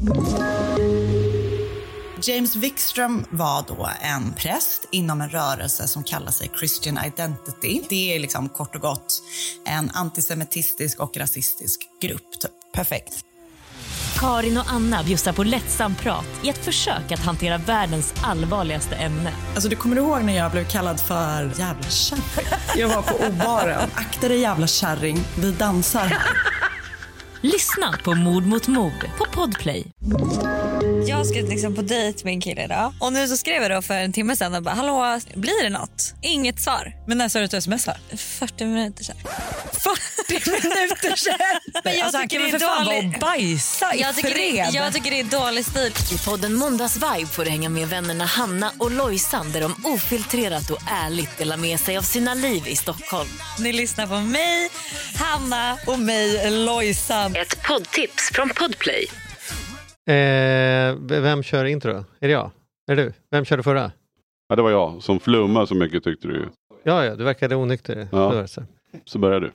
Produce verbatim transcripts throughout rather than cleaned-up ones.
James Wikström var då en präst inom en rörelse som kallar sig Christian Identity. Det är liksom kort och gott en antisemitistisk och rasistisk grupp. Typ. Perfekt. Karin och Anna bjussar på lättsam prat i ett försök att hantera världens allvarligaste ämne. Alltså du kommer ihåg när jag blev kallad för jävla kärring? Jag var på obaren. Akta dig jävla kärring, vi dansar här. Lyssna på Mord mot mord på Podplay. Jag ska liksom på dejt med en kille idag. Och nu så skrev jag då för en timme sedan och bara, hallå, blir det något? Inget svar. Men när sa du att du smsar? fyrtio minuter sedan. fyrtio minuter sedan? Men jag alltså, tycker han kan det är väl för fan dålig... vara och bajsa i jag tycker, fred. det, jag tycker det är dålig stil. I podden Måndagsvibe får du hänga med vännerna Hanna och Lojsan där de ofiltrerat och ärligt delar med sig av sina liv i Stockholm. Ni lyssnar på mig, Hanna och mig, Lojsan. Ett poddtips från Podplay. Eh, vem kör intro? Är det jag? Är det du? Vem körde förra? Ja, det var jag som flummade så mycket, tyckte du. Ja, ja, du verkade onykter. Ja. Så. Så börjar du.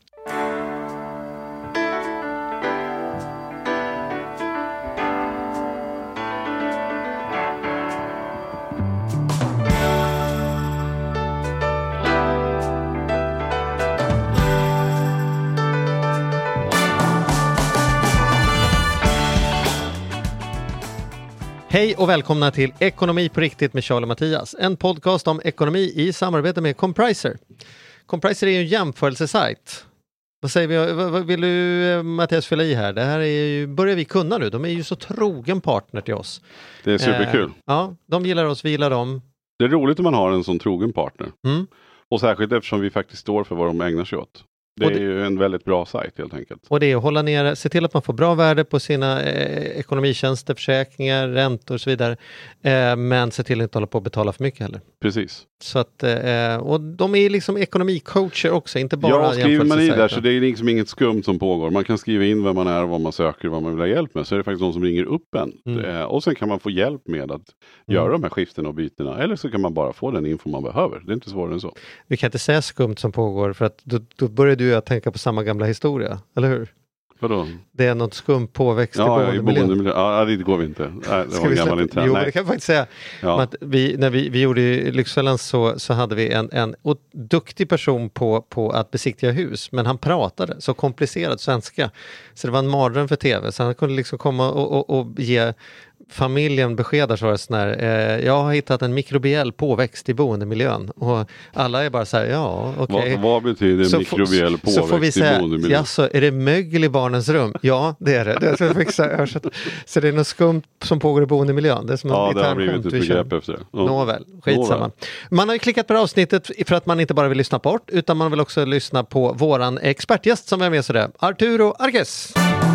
Hej och välkomna till Ekonomi på riktigt med Charlie och Mattias. En podcast om ekonomi i samarbete med Compriser. Compriser är ju en jämförelsesajt. Vad säger vi? Vad vill du, Mattias, fylla i här? Det här är ju, börjar vi kunna nu. De är ju så trogen partner till oss. Det är superkul. Eh, ja, de gillar oss, vi gillar dem. Det är roligt om man har en sån trogen partner. Mm. Och särskilt eftersom vi faktiskt står för vad de ägnar sig åt. Det, det är ju en väldigt bra sajt helt enkelt. Och det är att hålla ner, se till att man får bra värde på sina eh, ekonomitjänster, försäkringar, räntor och så vidare. Eh, men se till att inte hålla på att betala för mycket heller. Precis. Så att, eh, och de är liksom ekonomicoacher också, inte bara ja, skriver man i där så det är liksom inget skumt som pågår. Man kan skriva in vem man är, vad man söker, vad man vill ha hjälp med. Så är det faktiskt någon som ringer upp en. Mm. Eh, och sen kan man få hjälp med att mm. göra de här skiftena och bytena. Eller så kan man bara få den info man behöver. Det är inte svårare än så. Vi kan inte säga skumt som pågår för att då, då börjar du att tänka på samma gamla historia, eller hur? Vadå? Det är något skum påväxt ja, i boendemiljön. Ja, det går vi inte. Nej, det Ska var vi gammal släppa? Jo, det kan jag faktiskt säga. Ja. Att vi, när vi, vi gjorde i Lyxfällan så, så hade vi en, en duktig person på, på att besiktiga hus, men han pratade så komplicerad svenska. Så det var en mardröm för tv. Så han kunde liksom komma och, och, och ge familjen besked så var det sån här, eh, jag har hittat en mikrobiell påväxt i boendemiljön och alla är bara så här, ja okej. Okay. Vad, vad betyder så mikrobiell f- påväxt så får vi säga, i boendemiljön? Ja, så är det mögel i barnens rum? Ja, det är det. det är så, fixa, så det är något skumt som pågår i boendemiljön. Det är som ja, en det har blivit ett begrepp efter det. Ja. Nåväl, skitsamma. Nåväl. Man har ju klickat på det avsnittet för att man inte bara vill lyssna bort utan man vill också lyssna på våran expertgäst som är med sådär, Arturo Arges.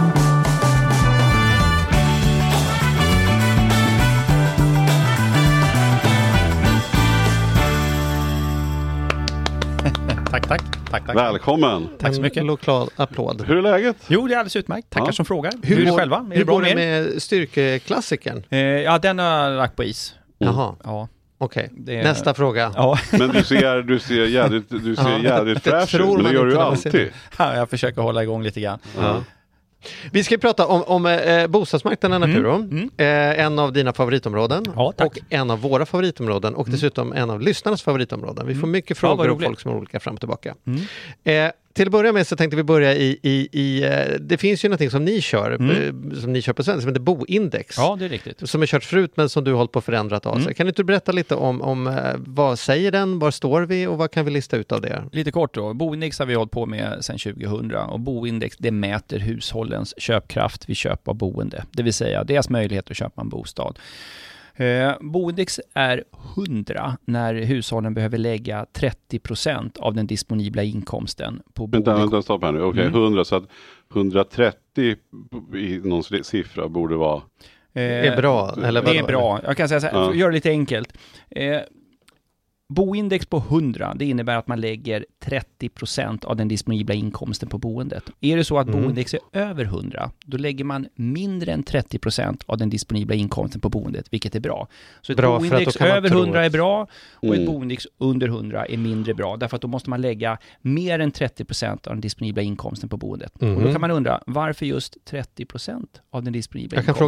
Tack, tack, tack, tack. Välkommen. Tack så mycket. En lokal applåd. Hur är läget? Jo, det är alldeles utmärkt. Tackar ja. som frågar. Hur, hur är det själva? Är hur det bra går det med, med styrkeklassikern? Eh, ja, den har jag lagt på is. Mm. Jaha. Ja. Okej, okay. Är... nästa fråga. Ja. Men du ser, du ser jävligt, du ser jävligt fräsch ut, men det gör du alltid. Ja, jag försöker hålla igång lite grann. Ja. Vi ska prata om, om eh, bostadsmarknaden, Arturo. Mm, mm. Eh, en av dina favoritområden. Ja, och en av våra favoritområden. Och mm. dessutom en av lyssnarnas favoritområden. Vi får mycket frågor ja, och folk som är olika fram och tillbaka. Mm. Eh, till att börja med så tänkte vi börja i, i, i eh, det finns ju någonting som ni kör mm. som ni kör på svenska som heter boindex. Ja, det är riktigt. Som är kört förut men som du har hållit på att förändrat av sig. Mm. Kan du inte berätta lite om, om eh, vad säger den, var står vi och vad kan vi lista ut av det? Lite kort då. Boindex har vi hållit på med sedan tjugohundra och boindex det mäter hushållens köpkraft vid köp av boende. Det vill säga deras möjlighet att köpa en bostad. Eh, boindex är hundra när hushållen behöver lägga trettio procent av den disponibla inkomsten på boende. Vänta, vänta, stopp här nu. Okej, okay, mm. hundra så att hundratrettio i någon siffra borde vara... Eh, är bra, eller vad? Det är bra. Jag kan säga så här, ja. Gör det lite enkelt. Eh, Boindex på hundra, det innebär att man lägger trettio procent av den disponibla inkomsten på boendet. Är det så att mm. boindex är över hundra, då lägger man mindre än trettio procent av den disponibla inkomsten på boendet, vilket är bra. Så ett bra boindex över hundra är bra och mm. ett boindex under hundra är mindre bra. Därför att då måste man lägga mer än trettio procent av den disponibla inkomsten på boendet. Mm. Och då kan man undra, varför just trettio procent av den disponibla Jag kan inkomsten? Fråga.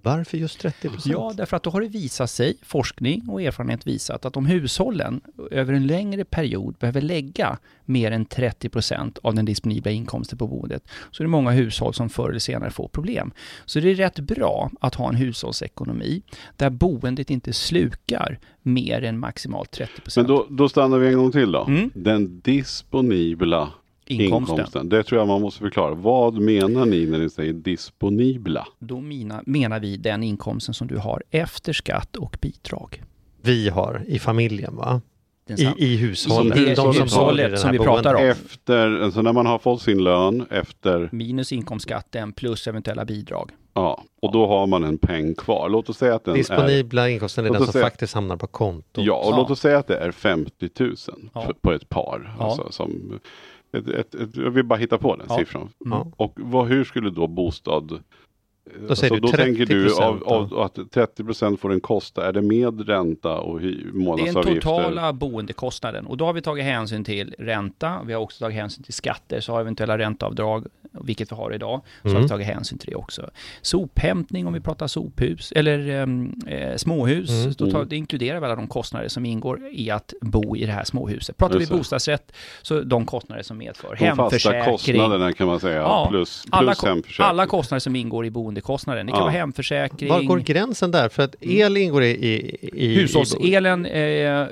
Varför just trettio procent? Ja, därför att då har det visat sig, forskning och erfarenhet visat, att om hushållen över en längre period behöver lägga mer än trettio procent av den disponibla inkomsten på boendet, så är det många hushåll som förr eller senare får problem. Så det är rätt bra att ha en hushållsekonomi där boendet inte slukar mer än maximalt trettio procent. Men då, då stannar vi en gång till då. Mm. Den disponibla Inkomsten. inkomsten. Det tror jag man måste förklara. Vad menar ni när ni säger disponibla? Då mina, menar vi den inkomsten som du har efter skatt och bidrag. Vi har i familjen, va? Den I, sam- i hushållet. I det De som hushållet bor i den som här vi pratar boendet. om. Efter, alltså när man har fått sin lön efter, Minus inkomstskatten plus eventuella bidrag. ja, och då har man en peng kvar. Låt oss säga att den Disponibla inkomsten är Låt den oss som säga- faktiskt hamnar på kontot. är, ja, och Ja. låt oss säga att det är femtio tusen Ja. för, på ett par. Ja. Alltså, som ett, ett, ett, jag vill bara hitta på den Ja. siffran. Ja. Och vad, hur skulle då bostad... Då säger du då tänker du trettio av, procent av, att trettio procent får den kosta. Är det med ränta och hy, Det är den månadsavgifter? totala boendekostnaden. Och då har vi tagit hänsyn till ränta. Vi har också tagit hänsyn till skatter. Så har eventuella ränteavdrag, vilket vi har idag. Så Mm. har vi tagit hänsyn till det också. Sophämtning om vi pratar sophus. Eller eh, småhus. Mm. Då tar, det inkluderar väl alla de kostnader som ingår i att bo i det här småhuset. Pratar Just vi det. bostadsrätt så de kostnader som medför. De fasta Hemförsäkring. kostnaderna kan man säga. Ja, plus alla, plus ko- hemförsäkring. alla kostnader som ingår i boendekostnaden. Det kan Ja. vara hemförsäkring. Var går gränsen där? För att el ingår i, i, i, Hushållselen eh,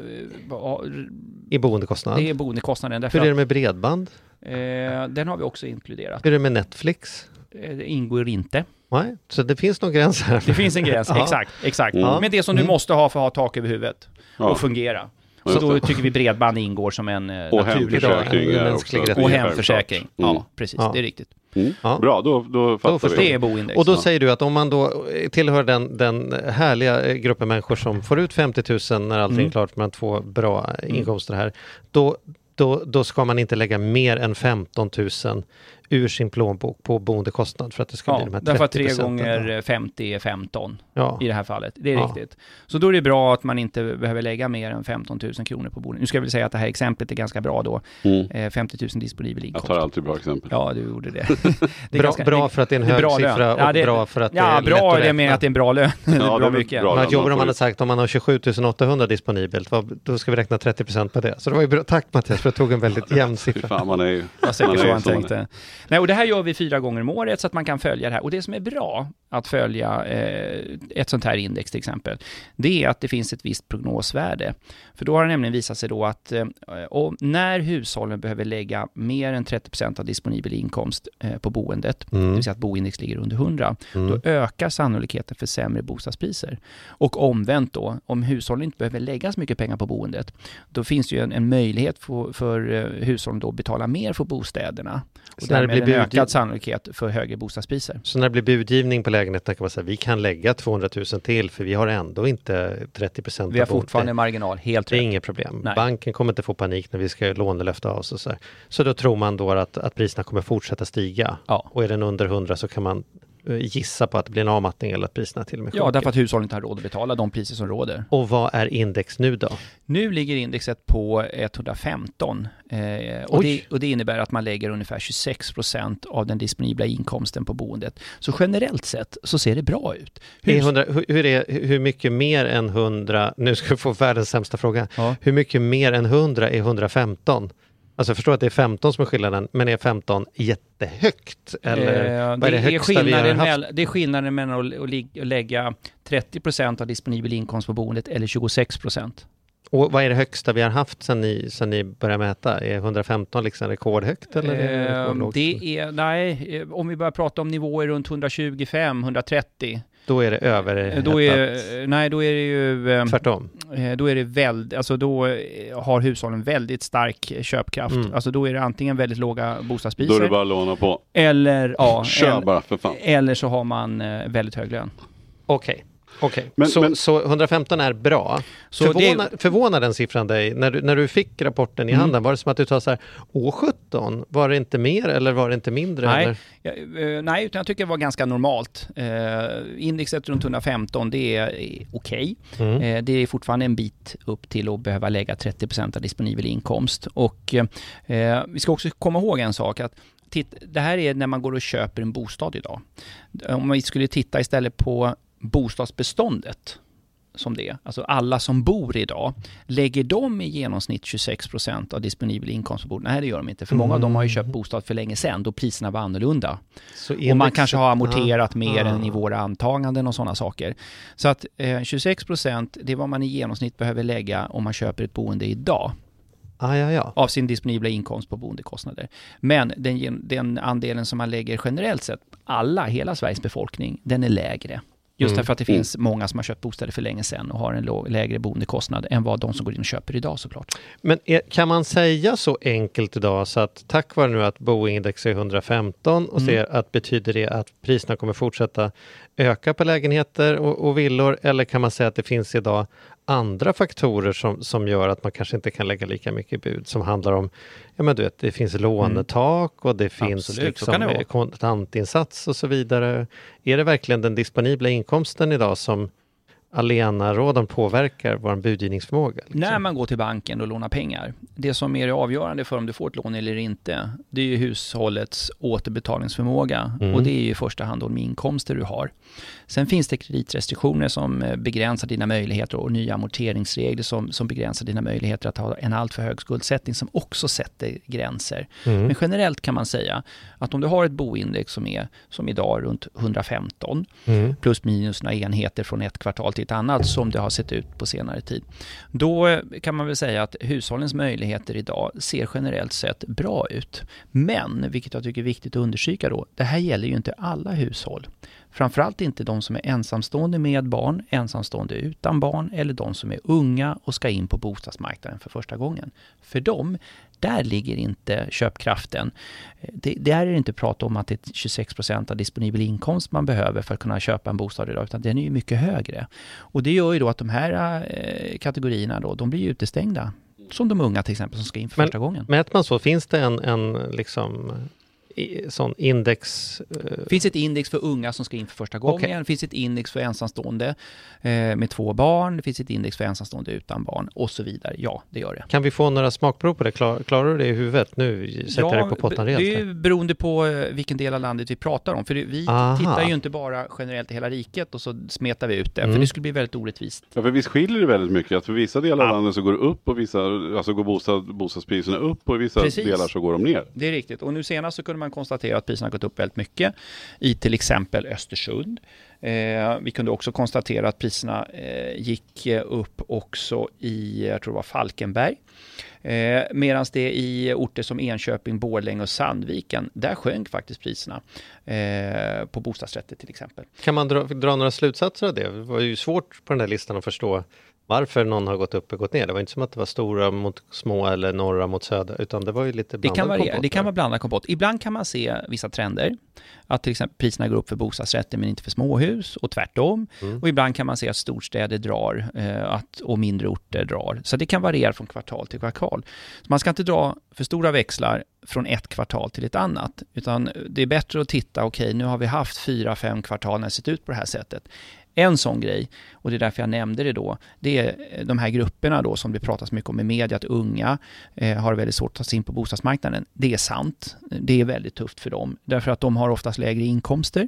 i boendekostnad. det är boendekostnaden. Därför Hur är det att, med bredband? eh, den har vi också inkluderat. Hur är det med Netflix? Eh, Det ingår inte. Nej, så det finns någon gräns här. Det finns en gräns, Ja. exakt. exakt. Mm. Men det som du Mm. måste ha för att ha tak över huvudet Ja. och fungera. Så Just då det. tycker vi bredband ingår som en eh, Och naturlig hemförsäkring en är mänsklig också. rättighet. det är Och självklart. hemförsäkring. Mm. Ja, precis. Ja. Det är riktigt. Mm. Ja. Bra, då, då fattar förstår vi. Det är boindex. Och då Ja. säger du att om man då tillhör den, den härliga gruppen människor som får ut femtio tusen när allting Mm. är klart med två bra inkomster här, då, då, då ska man inte lägga mer än femton tusen ur sin plånbok på boendekostnad för att det ska Ja, bli de här därför att trettio tre procenten. gånger femtio är femton Ja. i det här fallet. Det är Ja. riktigt. Så då är det bra att man inte behöver lägga mer än femton tusen kronor på boendet. Nu ska jag väl säga att det här exemplet är ganska bra då. Mm. Eh, femtio tusen disponibel Jag inkomst. tar alltid bra exempel. Ja, du gjorde det. det är Bra, ganska- bra det- för att det är en det är hög bra lön. siffra och Ja, det- bra för att det Ja, är lätt bra att är det med räkna. att det är en bra lön. det är bra väl mycket. bra. Men man jobbar får man ju- hade sagt om man har tjugosju tusen åttahundra disponibelt, vad, då ska vi räkna trettio procent på det. Så det var ju bra. Tack Mattias för att du tog en väldigt jämn Fy siffra. fan, man är ju... Det var säkert man är så ju han sån. tänkte. Nej, och det här gör vi fyra gånger om året så att man kan följa det här. Och det som är bra att följa eh, ett sånt här index till exempel, det är att det finns ett visst prognosvärde. För då har det nämligen visat sig då att eh, och när hushållen behöver lägga mer än trettio procent av disponibel inkomst eh, på boendet, Mm. det vill säga att boindex ligger under hundra, Mm. då ökar sannolikheten för sämre bostadspriser. Och omvänt då, om hushållen inte behöver lägga så mycket pengar på boendet, då finns det ju en, en möjlighet för, för eh, hushållen då att betala mer för bostäderna. Och Så när det därmed blir en budgiv- ökad sannolikhet för högre bostadspriser. Så när det blir budgivning på lägenheten kan man säga vi kan lägga tvåhundratusen till för vi har ändå inte trettio procent. Vi har fortfarande marginal, helt Det är rätt. inget problem. Nej. Banken kommer inte få panik när vi ska lånelöfta av oss och så här. Så då tror man då att, att priserna kommer fortsätta stiga. Ja. Och är den under hundra så kan man eh, gissa på att det blir en avmattning eller att priserna till och med Ja, sjunker. därför att hushållen inte har råd att betala de priser som råder. Och vad är index nu då? Nu ligger indexet på etthundrafemton eh, och, Oj. det, och det innebär att man lägger ungefär tjugosex procent av den disponibla inkomsten på boendet. Så generellt sett så ser det bra ut. Är Hus- hundra, hur, hur, är, hur mycket mer än hundra, nu ska du få världens sämsta fråga, Ja. hur mycket mer än hundra är hundrafemton? Alltså jag förstår att det är femton som är skillnaden, men är femton jättehögt? Eller Eh, vad är det är högsta vi har skillnaden haft? mell- det är skillnaden mellan att, att, lig- att lägga trettio procent av disponibel inkomst på boendet eller tjugosex procent. Och vad är det högsta vi har haft sedan ni, sedan ni började mäta? Är hundrafemton liksom rekordhögt eller är det Eh, rekordlågt? det är, nej, eh, om vi börjar prata om nivåer runt hundratjugofem hundratrettio, Då är det eh, över. då är, nej, då är det ju... eh, Tvärtom. Eh, Då är det väldigt, alltså då eh, har hushållen väldigt stark köpkraft. Mm. Alltså då är det antingen väldigt låga Då är bostadspriser det bara att låna på. eller, ja, Kör eller, bara för fan. eller så har man eh, väldigt hög lön. Okej. Okej, Men- så, men- så hundrafemton är bra. Så Förvåna, det- förvånar den siffran dig? När du, när du fick rapporten i Mm. handen, var det som att du tar så här, åh sjutton, var det inte mer eller var det inte mindre? Nej, Eller? ja, eh, nej, utan jag tycker det var ganska normalt. Eh, indexet runt hundrafemton, det är eh, okej. Mm. Eh, det är fortfarande en bit upp till att behöva lägga trettio procent av disponibel inkomst. Och eh, vi ska också komma ihåg en sak, att titt, det här är när man går och köper en bostad idag. Om vi skulle titta istället på bostadsbeståndet som det är, alltså alla som bor idag, lägger de i genomsnitt tjugosex procent av disponibel inkomst på bordet? Nej, det gör de inte. För många av dem har ju köpt bostad för länge sedan då priserna var annorlunda. Så och man kanske har amorterat ah, mer ah. än i våra antaganden och sådana saker. Så att eh, tjugosex procent, det är vad man i genomsnitt behöver lägga om man köper ett boende idag. Ah, ja, ja. Av sin disponibla inkomst på boendekostnader. Men den, den andelen som man lägger generellt sett, alla, hela Sveriges befolkning, den är lägre. Just mm. därför att det finns många som har köpt bostäder för länge sedan och har en låg, lägre boendekostnad än vad de som går in och köper idag såklart. Men är, kan man säga så enkelt idag så att tack vare nu att boindex är hundrafemton och mm. ser att betyder det att priserna kommer fortsätta öka på lägenheter och, och villor, eller kan man säga att det finns idag andra faktorer som, som gör att man kanske inte kan lägga lika mycket bud som handlar om, ja men du vet, det finns lånetak och det finns Absolut, liksom kontantinsats och så vidare. Är det verkligen den disponibla inkomsten idag som allenaråden påverkar vår budgivningsförmåga? Liksom? När man går till banken och lånar pengar, det som är det avgörande för om du får ett lån eller inte, det är ju hushållets återbetalningsförmåga mm. och det är ju i första hand de inkomster du har. Sen finns det kreditrestriktioner som begränsar dina möjligheter och nya amorteringsregler som, som begränsar dina möjligheter att ha en alltför hög skuldsättning som också sätter gränser. Mm. Men generellt kan man säga att om du har ett boindex som är som idag runt hundrafemton mm. plus minus några enheter från ett kvartal till ett annat som det har sett ut på senare tid. Då kan man väl säga att hushållens möjligheter idag ser generellt sett bra ut. Men, vilket jag tycker är viktigt att understryka då, det här gäller ju inte alla hushåll. Framförallt inte de som är ensamstående med barn, ensamstående utan barn eller de som är unga och ska in på bostadsmarknaden för första gången. För dem, där ligger inte köpkraften. Det, det är inte prat om att det är tjugosex procent av disponibel inkomst man behöver för att kunna köpa en bostad idag, utan den är ju mycket högre. Och det gör ju då att de här eh, kategorierna då, de blir ju utestängda. Som de unga till exempel som ska in för men, första gången. Mäter man så, finns det en, en liksom... sån index... Det finns ett index för unga som ska in för första gången. Okay. Det finns ett index för ensamstående eh, med två barn. Det finns ett index för ensamstående utan barn och så vidare. Ja, det gör det. Kan vi få några smakprov på det? Klar, klarar du det i huvudet? Nu sätter jag ja, det på pottan rejält. Det är ju beroende på vilken del av landet vi pratar om. För vi Aha. tittar ju inte bara generellt i hela riket och så smetar vi ut det. Mm. För det skulle bli väldigt orättvist. Ja, för visst skiljer det väldigt mycket. Att för vissa delar av ja. landet så går det upp och vissa, alltså går bostad, bostadspriserna upp och i vissa Precis. delar så går de ner. Det är riktigt. Och nu senast så kunde man konstatera att priserna har gått upp väldigt mycket i till exempel Östersund. Eh, vi kunde också konstatera att priserna eh, gick upp också i, jag tror det var Falkenberg. Eh, Medan det i orter som Enköping, Borlänge och Sandviken, där sjönk faktiskt priserna eh, på bostadsrätter till exempel. Kan man dra, dra några slutsatser av det? Det var ju svårt på den här listan att förstå varför någon har gått upp och gått ner. Det var inte som att det var stora mot små eller norra mot söder, utan det var ju lite blandad det kan variera. kompott. Det kan vara blandad kompott. Ibland kan man se vissa trender. Att till exempel priserna går upp för bostadsrätter men inte för småhus och tvärtom. Mm. Och ibland kan man se att storstäder drar eh, att, och mindre orter drar. Så det kan variera från kvartal till kvartal. Så man ska inte dra för stora växlar från ett kvartal till ett annat. Utan det är bättre att titta, okej okay, nu har vi haft fyra, fem kvartal när det sett ut på det här sättet. En sån grej, och det är därför jag nämnde det då, det är de här grupperna då som det pratas mycket om i media, att unga eh, har väldigt svårt att ta sig in på bostadsmarknaden. Det är sant, det är väldigt tufft för dem, därför att de har oftast lägre inkomster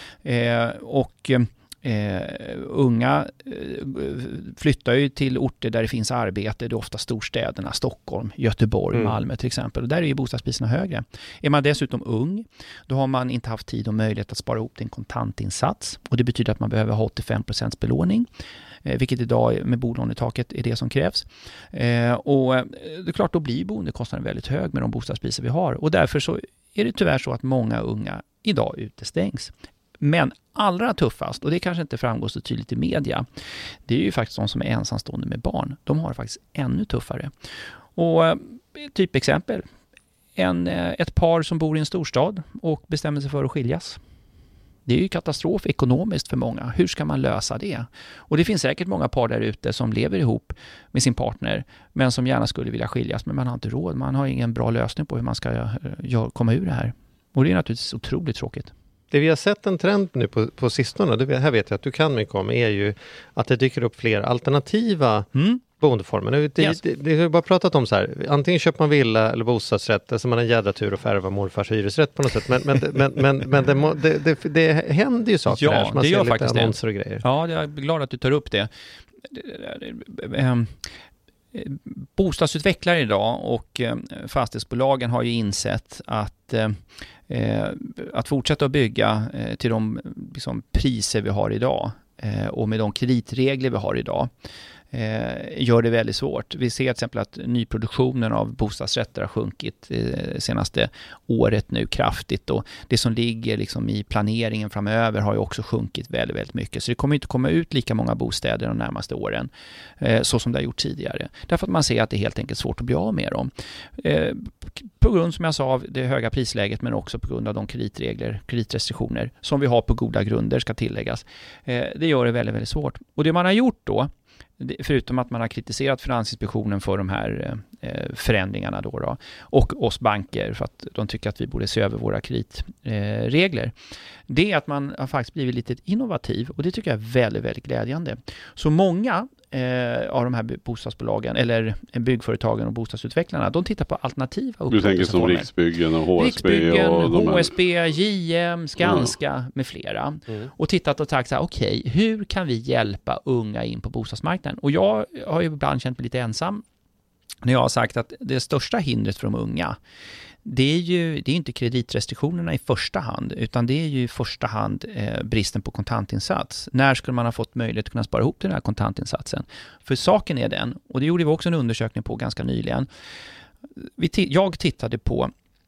eh, och eh, unga eh, flyttar ju till orter där det finns arbete, det är ofta storstäderna, Stockholm, Göteborg, mm. Malmö till exempel, och där är ju bostadspriserna högre. Är man dessutom ung, då har man inte haft tid och möjlighet att spara ihop till en kontantinsats, och det betyder att man behöver ha åttiofem procent belåning, eh, vilket idag med bolånetaket är det som krävs. Eh, och det är klart, då blir boendekostnaden väldigt hög med de bostadspriser vi har, och därför så är det tyvärr så att många unga idag utestängs. Men allra tuffast, och det kanske inte framgår så tydligt i media, det är ju faktiskt de som är ensamstående med barn. De har faktiskt ännu tuffare. Och typ exempel, en, ett par som bor i en storstad och bestämmer sig för att skiljas. Det är ju katastrof ekonomiskt för många. Hur ska man lösa det? Och det finns säkert många par där ute som lever ihop med sin partner men som gärna skulle vilja skiljas, men man har inte råd. Man har ingen bra lösning på hur man ska komma ur det här. Och det är naturligtvis otroligt tråkigt. Det vi har sett en trend nu på, på sistone, det här vet jag att du kan mycket om, är ju att det dyker upp fler alternativa mm. boendeformen. Det, Yes. det, det har vi bara pratat om så här. Antingen köper man villa eller bostadsrätt, alltså man har en jädra tur att förvärva morfars hyresrätt på något sätt. Men, men, men, men, men det, må, det, det, det händer ju saker Ja, här. Så man det ser gör lite faktiskt det. annonser och grejer. Ja, jag är glad att du tar upp det. Ehm, Bostadsutvecklare idag och eh, fastighetsbolagen har ju insett att eh, att fortsätta att bygga eh, till de liksom, priser vi har idag eh, och med de kreditregler vi har idag eh, gör det väldigt svårt. Vi ser till exempel att nyproduktionen av bostadsrätter har sjunkit eh, senaste året nu kraftigt, och det som ligger liksom i planeringen framöver har ju också sjunkit väldigt, väldigt mycket. Så det kommer inte komma ut lika många bostäder de närmaste åren eh, så som det har gjort tidigare. Därför att man ser att det är helt enkelt svårt att bli av med dem. Eh, på grund, som jag sa, av det höga prisläget, men också på grund av de kreditregler, kreditrestriktioner som vi har på goda grunder ska tilläggas. Eh, det gör det väldigt, väldigt svårt. Och det man har gjort då, förutom att man har kritiserat Finansinspektionen för de här eh, förändringarna då, då och oss banker för att de tycker att vi borde se över våra kreditregler, eh, det är att man har faktiskt blivit lite innovativ, och det tycker jag är väldigt, väldigt glädjande. Så många eh, av de här bostadsbolagen eller byggföretagen och bostadsutvecklarna, de tittar på alternativa upplåtelseformer. Du tänker som Riksbyggen och H S B? Riksbyggen, och de H S B, J M, Skanska mm. med flera. Mm. Och tittat och sagt så här, okej, okay, hur kan vi hjälpa unga in på bostadsmarknaden? Och jag har ju ibland känt mig lite ensam när jag har sagt att det största hindret för de unga, det är ju det är inte kreditrestriktionerna i första hand, utan det är ju i första hand eh, bristen på kontantinsats. När skulle man ha fått möjlighet att kunna spara ihop den här kontantinsatsen? För saken är den, och det gjorde vi också en undersökning på ganska nyligen. Vi t- jag tittade på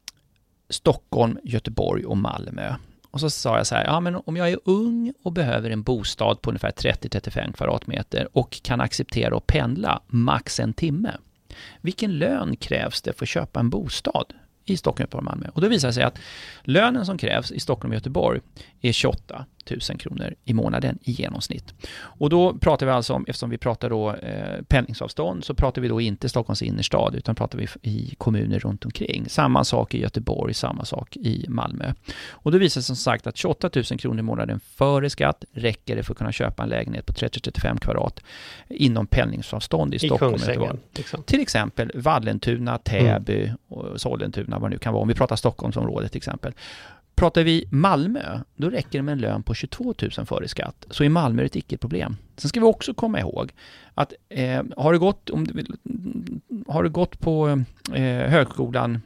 Stockholm, Göteborg och Malmö. Och så sa jag så här, ja men om jag är ung och behöver en bostad på ungefär trettio till trettiofem kvadratmeter och kan acceptera att pendla max en timme. Vilken lön krävs det för att köpa en bostad i Stockholm, Göteborg och Malmö? Och då visar det sig att lönen som krävs i Stockholm och Göteborg är tjugoåtta tusen kronor i månaden i genomsnitt. Och då pratar vi alltså om, eftersom vi pratar då eh, pendlingsavstånd, så pratar vi då inte Stockholms innerstad, utan pratar vi i kommuner runt omkring. Samma sak i Göteborg, samma sak i Malmö. Och då visar det sig som sagt att tjugoåtta tusen kronor i månaden före skatt räcker det för att kunna köpa en lägenhet på trettio till trettiofem kvadrat inom pendlingsavstånd i, I Stockholm och Göteborg. Liksom. Till exempel Vallentuna, Täby mm. och Sollentuna, vad det nu kan vara. Om vi pratar Stockholmsområdet till exempel. Pratar vi Malmö, då räcker det med en lön på tjugotvå tusen före skatt. Så i Malmö är det ett icke-problem. Sen ska vi också komma ihåg att eh, har, du gått, om du, har du gått på eh, högskolan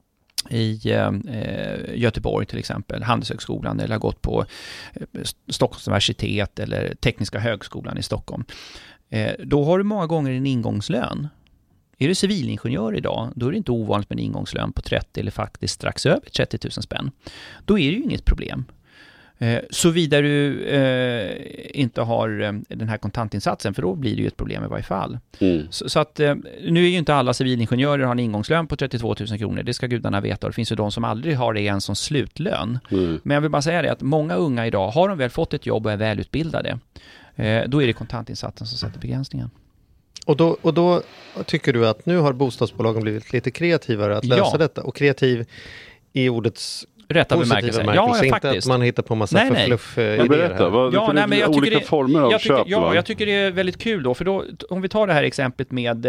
i eh, Göteborg till exempel, Handelshögskolan, eller har gått på eh, Stockholms universitet eller Tekniska högskolan i Stockholm, eh, då har du många gånger en ingångslön. Är du civilingenjör idag, då är det inte ovanligt med en ingångslön på trettio eller faktiskt strax över trettio tusen spänn. Då är det ju inget problem. Eh, Såvida du eh, inte har eh, den här kontantinsatsen, för då blir det ju ett problem i varje fall. Mm. Så, så att eh, nu är ju inte alla civilingenjörer har en ingångslön på trettiotvå tusen kronor. Det ska gudarna veta. Det finns ju de som aldrig har det en som slutlön. Mm. Men jag vill bara säga det att många unga idag, har de väl fått ett jobb och är välutbildade, eh, då är det kontantinsatsen som sätter begränsningen. Och då, och då tycker du att nu har bostadsbolagen blivit lite kreativare att lösa ja. detta? Och kreativ i ordets rätta bemärkelse. Ja, ja, inte faktiskt. Att man hittar på massa nej, för nej. fluff Men idéer berätta, vad, ja, nej, men jag olika det, former av jag tycker, köp. Ja, va? jag tycker det är väldigt kul då, för då, om vi tar det här exemplet med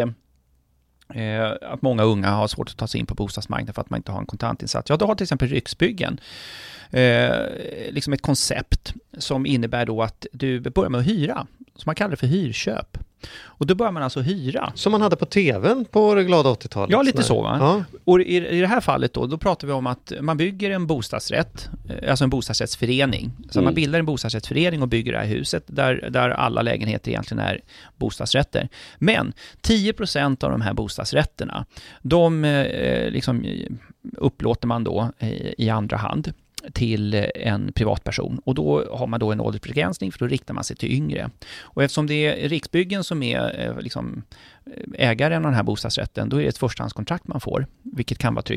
eh, att många unga har svårt att ta sig in på bostadsmarknaden för att man inte har en kontantinsats. Ja, då har till exempel Riksbyggen eh, liksom ett koncept som innebär då att du börjar med att hyra, som man kallar det för hyrköp. Och då börjar man alltså hyra. Som man hade på tvn på det glada åttiotalet. Ja, lite så va? Ja. Och i, i det här fallet då, då pratar vi om att man bygger en bostadsrätt, alltså en bostadsrättsförening. Så mm. man bildar en bostadsrättsförening och bygger det här huset där, där alla lägenheter egentligen är bostadsrätter. Men tio procent av de här bostadsrätterna, de eh, liksom upplåter man då eh, i andra hand till en privatperson, och då har man då en åldersbegränsning, för då riktar man sig till yngre. Och eftersom det är Riksbyggen som är liksom ägaren av den här bostadsrätten, då är det ett förstahandskontrakt man får, vilket kan vara tryggt.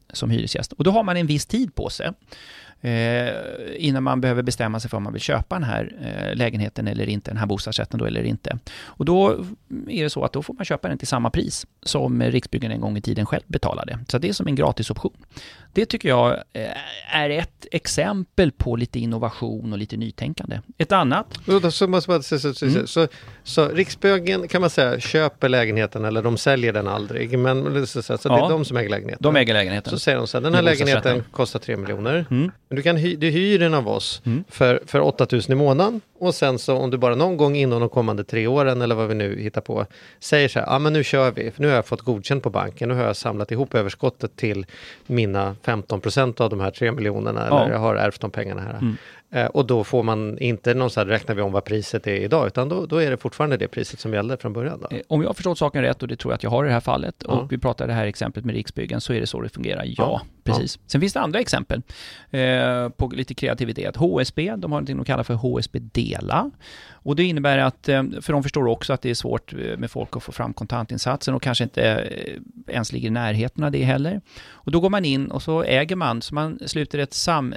som hyresgäst. Och då har man en viss tid på sig eh, innan man behöver bestämma sig för om man vill köpa den här eh, lägenheten eller inte, den här bostadsrätten då eller inte. Och då är det så att då får man köpa den till samma pris som Riksbyggen en gång i tiden själv betalade. Så det är som en gratisoption. Det tycker jag eh, är ett exempel på lite innovation och lite nytänkande. Ett annat... Så, måste man, så, så, så, mm. så, så Riksbyggen kan man säga köper lägenheten eller de säljer den aldrig. Men så, så, så ja, det är de som äger lägenheten. De äger lägenheten. Så säger de så här, den här lägenheten kostar tre miljoner. Mm. Men du kan hy, du hyr den av oss mm. för, för åtta tusen i månaden. Och sen så om du bara någon gång inom de kommande tre åren eller vad vi nu hittar på säger så här, ja ah, men nu kör vi. För nu har jag fått godkänt på banken. Nu har jag samlat ihop överskottet till mina femton procent av de här tre miljonerna. Ja. Eller jag har ärvt de pengarna här. Mm. Eh, och då får man inte någon så här, räknar vi om vad priset är idag. Utan då, då är det fortfarande det priset som gällde från början. Då. Om jag har förstått saken rätt, och det tror jag att jag har i det här fallet. Ja. Och vi pratar det här exemplet med Riksbyggen, så är det så det fungerar. Ja, ja. Precis. Ja. Sen finns det andra exempel eh, på lite kreativitet. H S B, de har något att kalla för H S B-dela. Och det innebär att, för de förstår också att det är svårt med folk att få fram kontantinsatsen och kanske inte ens ligger i närheten av det heller. Och då går man in och så äger man, så man sluter ett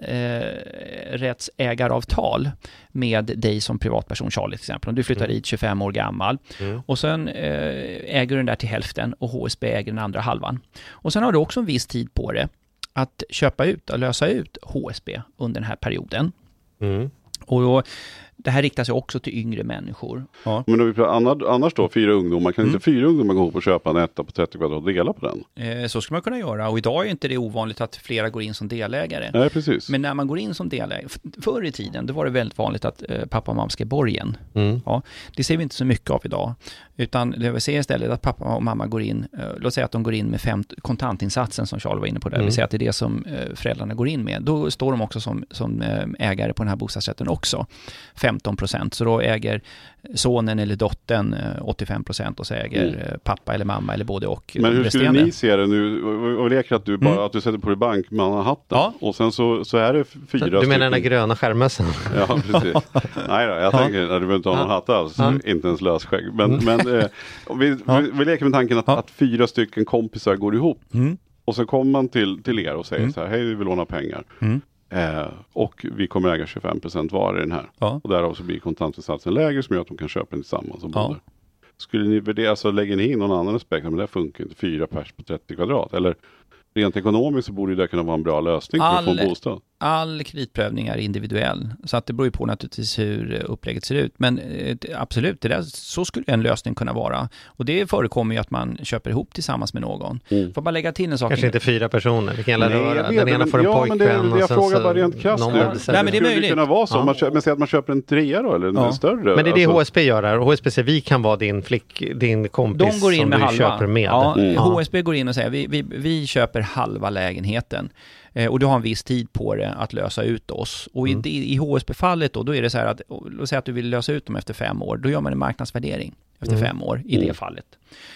samrättsägaravtal med dig som privatperson, Charlie till exempel. Om du flyttar mm. hit tjugofem år gammal mm. och sen äger du den där till hälften och H S B äger den andra halvan. Och sen har du också en viss tid på det att köpa ut och lösa ut H S B under den här perioden. Mm. Och då, det här riktar sig också till yngre människor. Ja. Men vi annars, annars då, fyra ungdomar, kan mm. inte fyra ungdomar gå ihop och köpa en etta på trettio kvadrat och dela på den? Eh, så skulle man kunna göra. Och idag är inte det ovanligt att flera går in som delägare. Nej, precis. Men när man går in som delägare, förr i tiden, då var det väldigt vanligt att eh, pappa och mamma ska borgen. Mm. Ja, det ser vi inte så mycket av idag. Utan det vi ser istället att pappa och mamma går in, eh, låt säga att de går in med fem, kontantinsatsen som Charles var inne på där. Mm. Vi säger att det är det som eh, föräldrarna går in med. Då står de också som, som eh, ägare på den här bostadsrätten också. femton procent. Så då äger sonen eller dottern åttiofem procent och så äger mm. pappa eller mamma eller både och. Men hur skulle ni se det nu? Och leker att du bara mm. att du sätter på dig bankmannahatten ja. och sen så, så är det fyra. Du menar den gröna skärmössan? Ja, precis. Nej då, jag tänker att du behöver inte ha någon hatt alls. Mm. Inte ens lösskägg. Men, mm. men eh, vi, ja. vi, vi leker med tanken att, ja. att fyra stycken kompisar går ihop. Mm. Och så kommer man till, till er och säger mm. så här, hej vi vill låna pengar. Mm. Eh, och vi kommer äga tjugofem procent var i den här. Ja. Och därav så blir kontantinsatsen lägre som gör att de kan köpa den tillsammans. Och ja. Skulle ni värdera, alltså lägger ni in någon annan aspekt, men det funkar inte, fyra pers på trettio kvadrat. Eller rent ekonomiskt så borde det kunna vara en bra lösning för all, att få en bostad. All kreditprövning är individuell. Så att det beror ju på naturligtvis hur upplägget ser ut. Men eh, absolut, det där, så skulle en lösning kunna vara. Och det förekommer ju att man köper ihop tillsammans med någon. Mm. Får bara lägga till en sak. Kanske inte fyra personer. Vi kan Nej, röra. Den ena får en ja, pojkvän. Men det, jag frågar bara rent krasst. Nej, men det är möjligt. Det kunna vara så. Ja. Man köper, men säg att man köper en trea då, eller en ja. större. Men det är det alltså. H S B gör här. H S B säger vi kan vara din flick, din kompis De går in som med du halva. köper med. Ja, mm. H S B går in och säger vi, vi, vi köper halva lägenheten. Eh, och du har en viss tid på det att lösa ut oss. Och mm. i, i H S B-fallet då, då är det så här att, låt säga att du vill lösa ut dem efter fem år. Då gör man en marknadsvärdering efter mm. fem år i mm. det fallet.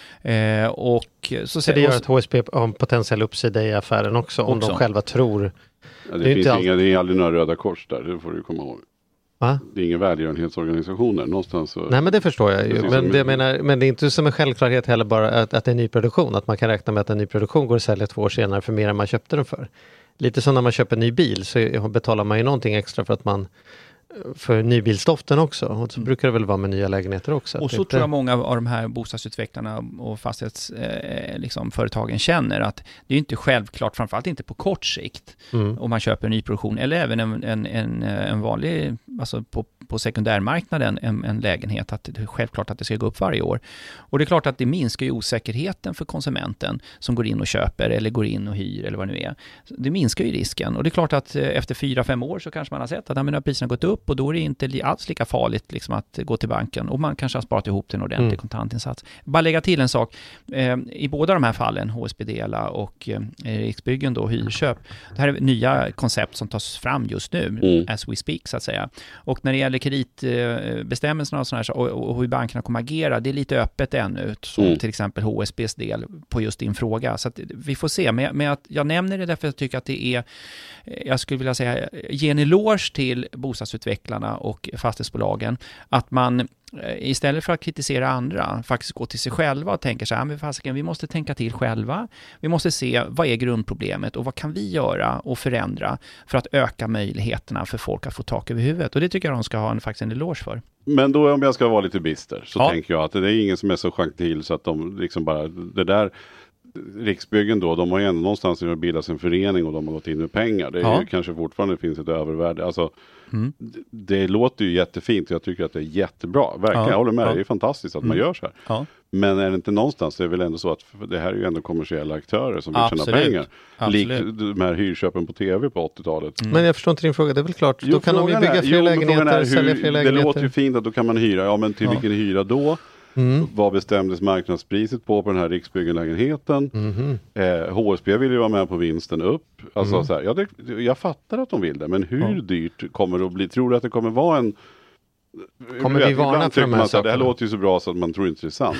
Eh, och så, så det gör att H S B har en potentiell uppsida i affären också, om också. de själva tror. Ja, det, det, finns inga, all... det är aldrig några röda kors där, det får du komma ihåg. Va? Det är inga välgörenhetsorganisationer någonstans. Så... Nej, men det förstår jag ju. Men det, menar, men det är inte som en självklarhet heller bara att, att det är en nyproduktion. Att man kan räkna med att en nyproduktion går att sälja två år senare för mer än man köpte den för. Lite som när man köper en ny bil så betalar man ju någonting extra för att man för nybilstoften också. Och så brukar det väl vara med nya lägenheter också. Och så inte... tror jag många av de här bostadsutvecklarna och fastighetsföretagen eh, liksom, känner att det är inte självklart, framförallt inte på kort sikt, mm. om man köper en nyproduktion eller även en, en, en, en vanlig, alltså på, på sekundärmarknaden, en, en lägenhet, att det är självklart att det ska gå upp varje år. Och det är klart att det minskar ju osäkerheten för konsumenten som går in och köper eller går in och hyr eller vad det nu är. Det minskar ju risken. Och det är klart att efter fyra, fem år så kanske man har sett att ja, priserna har gått upp och då är det inte alls lika farligt liksom, att gå till banken. Och man kanske har sparat ihop till en ordentlig mm. kontantinsats. Bara lägga till en sak. Eh, I båda de här fallen, H S B-dela och eh, Riksbyggen då, hyrköp. Det här är nya koncept som tas fram just nu, mm. as we speak så att säga. Och när det gäller kreditbestämmelserna och, och, och, och hur bankerna kommer agera, det är lite öppet ännu. Som mm. till exempel H S B:s del på just din fråga. Så att vi får se. Men, men att jag nämner det därför att jag tycker att det är, jag skulle vilja säga, ge en eloge till bostadsutvecklarna och fastighetsbolagen att man istället för att kritisera andra, faktiskt gå till sig själva och tänka så här, men fasiken, vi måste tänka till själva. Vi måste se vad är grundproblemet och vad kan vi göra och förändra för att öka möjligheterna för folk att få tak över huvudet. Och det tycker jag de ska ha en, faktiskt en eloge för. Men då om jag ska vara lite bister så ja. tänker jag att det är ingen som är så gentil så att de liksom bara, det där Riksbyggen då, de har ju ändå någonstans bildat en förening och de har gått in med pengar. Det är ja. ju kanske fortfarande finns ett övervärde. Alltså, mm. det, det låter ju jättefint och jag tycker att det är jättebra. Verkligen, ja. jag håller med. Ja. Det är fantastiskt att mm. man gör så här. Ja. Men är det inte någonstans, det är väl ändå så att det här är ju ändå kommersiella aktörer som vill Absolut. tjäna pengar. Absolut. Lik de här hyrköpen på tv på åttiotalet. Mm. Men jag förstår inte din fråga, det är väl klart. Jo, då kan de ju bygga är, fler jo, lägenheter, hur, sälja fler lägenheter. Det låter ju fint att då kan man hyra. Ja, men till ja. vilken hyra då? Mm. Vad bestämdes marknadspriset på på den här Riksbyggen-lägenheten? Mm. Eh, H S B vill ju vara med på vinsten upp. Alltså, Mm. så här, ja, det, jag fattar att de vill det, men hur Ja. dyrt kommer det att bli? Tror du att det kommer vara en... Kommer vi varna Ibland för de tycker här man så här, det här sakerna? låter ju så bra så att man tror inte det är sant.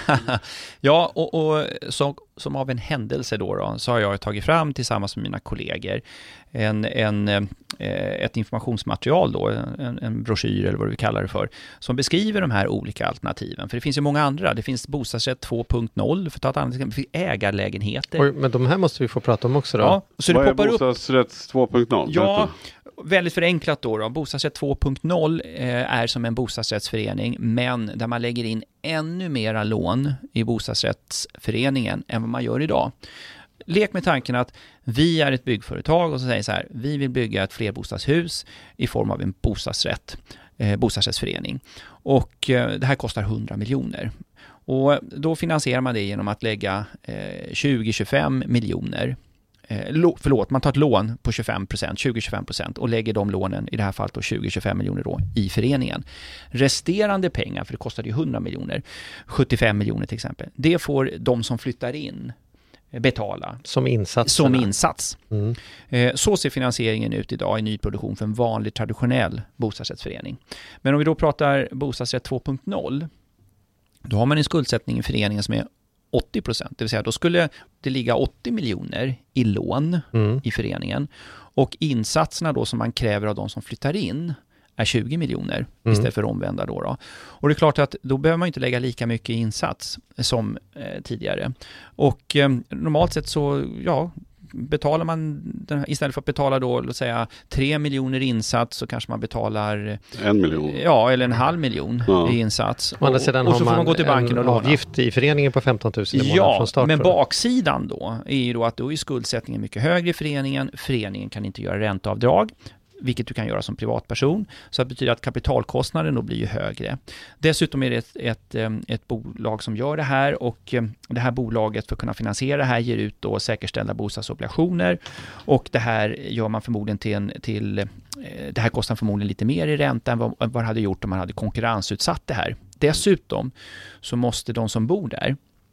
Ja, och, och som, som av en händelse då, då så har jag tagit fram tillsammans med mina kollegor en, en, eh, ett informationsmaterial då, en, en broschyr eller vad vi kallar det för, som beskriver de här olika alternativen. För det finns ju många andra. Det finns bostadsrätt två punkt noll, för att ta ett annat exempel, det finns ägarlägenheter. Oj, men de här måste vi få prata om också då. Ja, så Vad det är poppar upp. bostadsrätt två punkt noll? Ja, väldigt förenklat då, då. Bostadsrätt två punkt noll eh, är som en bostadsrättsförening, men där man lägger in ännu mera lån i bostadsrättsföreningen än vad man gör idag. Lek med tanken att vi är ett byggföretag och så säger så här, vi vill bygga ett flerbostadshus i form av en bostadsrätt, eh, bostadsrättsförening. Och eh, det här kostar hundra miljoner. Och då finansierar man det genom att lägga eh, tjugo till tjugofem miljoner. Eh, lo, förlåt, man tar ett lån på tjugofem procent, tjugo till tjugofem procent och lägger de lånen, i det här fallet då tjugo till tjugofem miljoner då, i föreningen. Resterande pengar, för det kostade ju hundra miljoner, sjuttiofem miljoner till exempel, det får de som flyttar in betala. Som insats. Som insats. Mm. Eh, så ser finansieringen ut idag i nyproduktion för en vanlig traditionell bostadsrättsförening. Men om vi då pratar bostadsrätt två punkt noll, då har man en skuldsättning i föreningen som är åttio procent. Det vill säga då skulle det ligga åttio miljoner i lån Mm. i föreningen. Och insatserna då som man kräver av de som flyttar in är tjugo miljoner Mm. istället för omvända då, då. Och det är klart att då behöver man inte lägga lika mycket insats som eh, tidigare. Och eh, normalt sett så, ja, betalar man den här, istället för att betala då, låt säga tre miljoner insats, så kanske man betalar En miljon. ja, eller en halv miljon Ja. i insats. Å andra sidan och så har får man man gå till banken en och låna. avgift i föreningen på femton tusen i månaden Ja, från start. men tror jag. baksidan då är ju då att då är skuldsättningen mycket högre i föreningen. Föreningen kan inte göra ränteavdrag, vilket du kan göra som privatperson. Så det betyder att kapitalkostnaden då blir ju högre. Dessutom är det ett, ett, ett bolag som gör det här, och det här bolaget för att kunna finansiera det här ger ut då säkerställda bostadsobligationer, och det här gör man förmodligen till, en, till det här kostar förmodligen lite mer i ränta än vad, vad det hade gjort om man hade konkurrensutsatt det här. Dessutom så måste de som bor där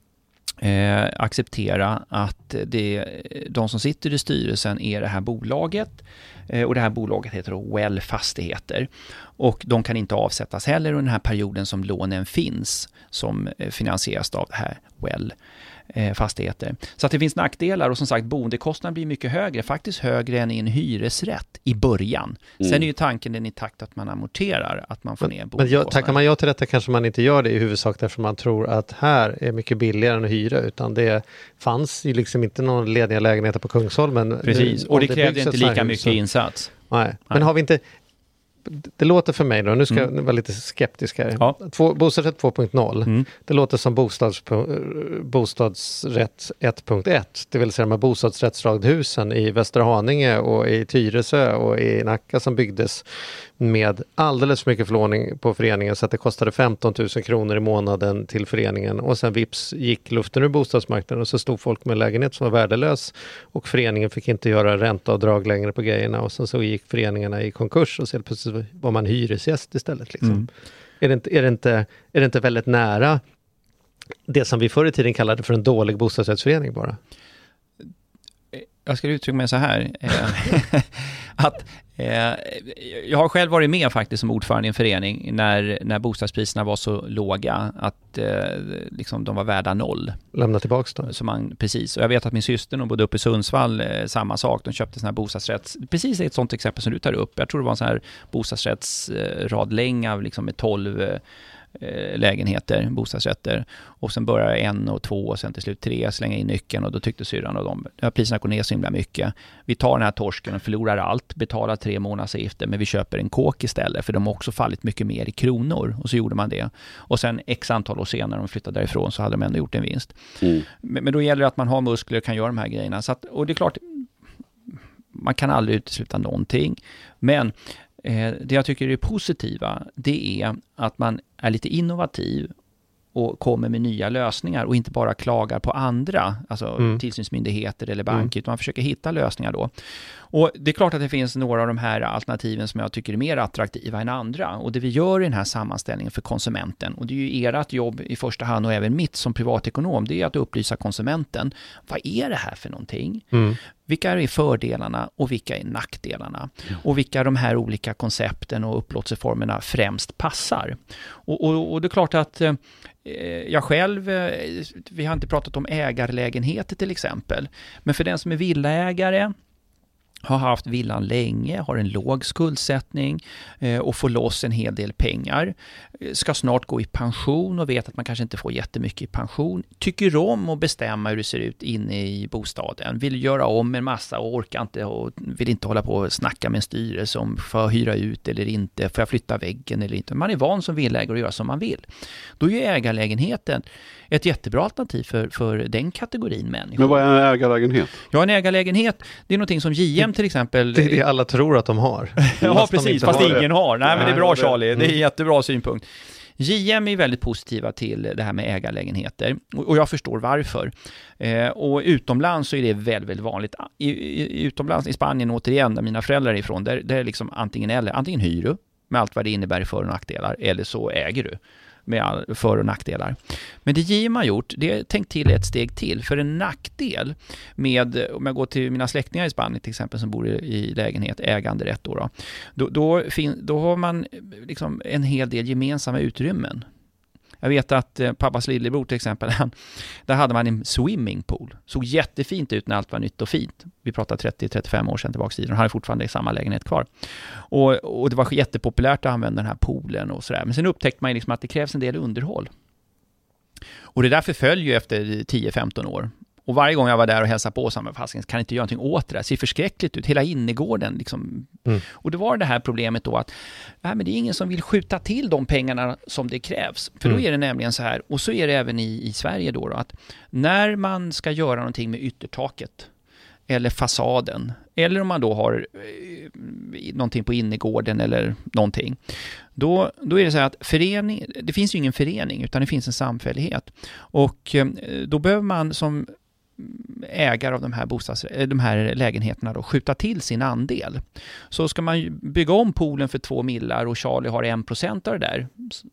Eh, acceptera att det, de som sitter i styrelsen är det här bolaget, eh, och det här bolaget heter då Well Fastigheter, och de kan inte avsättas heller under den här perioden som lånen finns, som eh, finansieras av det här Well eh, Fastigheter. Så att det finns nackdelar, och som sagt boendekostnaden blir mycket högre, faktiskt högre än i en hyresrätt i början. Mm. Sen är ju tanken den i takt att man amorterar, att man får ner Men jag, boendekostnaden. tackar man ja till detta kanske man inte gör det i huvudsak därför man tror att här är mycket billigare än att hyra, utan det fanns ju liksom inte någon lediga lägenheter på Kungsholmen. Precis, och det krävde inte lika mycket insats. Nej, men har vi inte... Det låter för mig då, nu ska Mm. jag vara lite skeptisk här. Ja. Två, bostadsrätt två punkt noll, Mm. det låter som bostads, bostadsrätt ett punkt ett, det vill säga de här bostadsrättsradhusen i Västra Haninge och i Tyresö och i Nacka som byggdes med alldeles för mycket förlåning på föreningen så att det kostade femton tusen kronor i månaden till föreningen, och sen vips gick luften ur bostadsmarknaden och så stod folk med lägenhet som var värdelös och föreningen fick inte göra ränteavdrag längre på grejerna, och sen så gick föreningarna i konkurs och så plötsligt var man hyresgäst istället. Liksom. Mm. Är, det inte, är, det inte, är det inte väldigt nära det som vi förr i tiden kallade för en dålig bostadsrättsförening bara? Jag ska uttrycka mig så här. Eh, att eh, jag har själv varit med faktiskt som ordförande i en förening när, när bostadspriserna var så låga att eh, liksom de var värda noll. Lämna tillbaks då? Så man, precis. Och jag vet att min syster, hon bodde uppe i Sundsvall, eh, samma sak. De köpte såna här bostadsrätts... Precis ett sånt exempel som du tar upp. Jag tror det var en sån här bostadsrättsradlänga liksom med tolv eh, lägenheter, bostadsrätter. Och sen börjar en och två och sen till slut tre, slänga in nyckeln och då tyckte syrran och de, ja, priserna går ner så himla mycket. Vi tar den här torsken och förlorar allt, betalar tre månadsavgifter men vi köper en kåk istället för de har också fallit mycket mer i kronor. Och så gjorde man det. Och sen x antal år senare när de flyttade därifrån så hade de ändå gjort en vinst. Mm. Men, men då gäller det att man har muskler och kan göra de här grejerna. Så att, och det är klart, man kan aldrig utesluta någonting. Men eh, det jag tycker är positiva, det är att man är lite innovativ och kommer med nya lösningar och inte bara klagar på andra, alltså mm. tillsynsmyndigheter eller banker, mm. utan man försöker hitta lösningar då. Och det är klart att det finns några av de här alternativen som jag tycker är mer attraktiva än andra. Och det vi gör i den här sammanställningen för konsumenten, och det är ju ert jobb i första hand och även mitt som privatekonom, det är att upplysa konsumenten. Vad är det här för någonting? Mm. Vilka är fördelarna och vilka är nackdelarna? Mm. Och vilka de här olika koncepten och upplåtelseformerna främst passar. Och, och, och det är klart att eh, jag själv, eh, vi har inte pratat om ägarlägenheter till exempel. Men för den som är villaägare, har haft villan länge, har en låg skuldsättning eh, och får loss en hel del pengar. Ska snart gå i pension och vet att man kanske inte får jättemycket i pension. Tycker om att bestämma hur det ser ut inne i bostaden. Vill göra om en massa och orkar inte och vill inte hålla på och snacka med en styrelse om får jag hyra ut eller inte, får jag flytta väggen eller inte. Man är van som villaägare att göra som man vill. Då är ägarlägenheten ett jättebra alternativ för, för den kategorin människor. Men vad är en ägarlägenhet? Ja, en ägarlägenhet, det är någonting som J M till exempel... Det är det alla tror att de har. Ja, precis, fast ingen det. har. Nej, Nej, men det är bra, Charlie. Mm. Det är en jättebra synpunkt. J M är väldigt positiva till det här med ägarlägenheter och jag förstår varför. Eh, och utomlands så är det väldigt, väldigt vanligt. I, i, utomlands, i Spanien återigen, där mina föräldrar är ifrån, där, där är liksom antingen eller. Antingen hyr du med allt vad det innebär i för- och nackdelar, eller så äger du med all för- och nackdelar. Men det J M har gjort, det är tänkt till ett steg till. För en nackdel med, om jag går till mina släktingar i Spanien till exempel som bor i lägenhet, ägande rätt då, då, då, då, fin, då har man liksom en hel del gemensamma utrymmen. Jag vet att eh, pappas lillebror till exempel, han, där hade man en swimmingpool. Såg jättefint ut när allt var nytt och fint. Vi pratar trettio till trettiofem år sedan tillbaka i tiden och hade fortfarande samma lägenhet kvar. Och, och det var jättepopulärt att använda den här poolen och sådär. Men sen upptäckte man liksom att det krävs en del underhåll. Och det där förföljer ju efter tio femton år. Och varje gång jag var där och hälsade på samma fasken kan inte göra någonting åt det. Det ser förskräckligt ut. Hela innergården liksom. Mm. Och det var det här problemet då att nej, men det är ingen som vill skjuta till de pengarna som det krävs. För mm. då är det nämligen så här, och så är det även i, i Sverige då, då att när man ska göra någonting med yttertaket eller fasaden, eller om man då har eh, någonting på innergården eller någonting, då, då är det så här att förening, det finns ju ingen förening utan det finns en samfällighet. Och eh, då behöver man som ägare av de här, bostads, de här lägenheterna då skjuta till sin andel. Så ska man bygga om poolen för två millar och Charlie har en procent av det där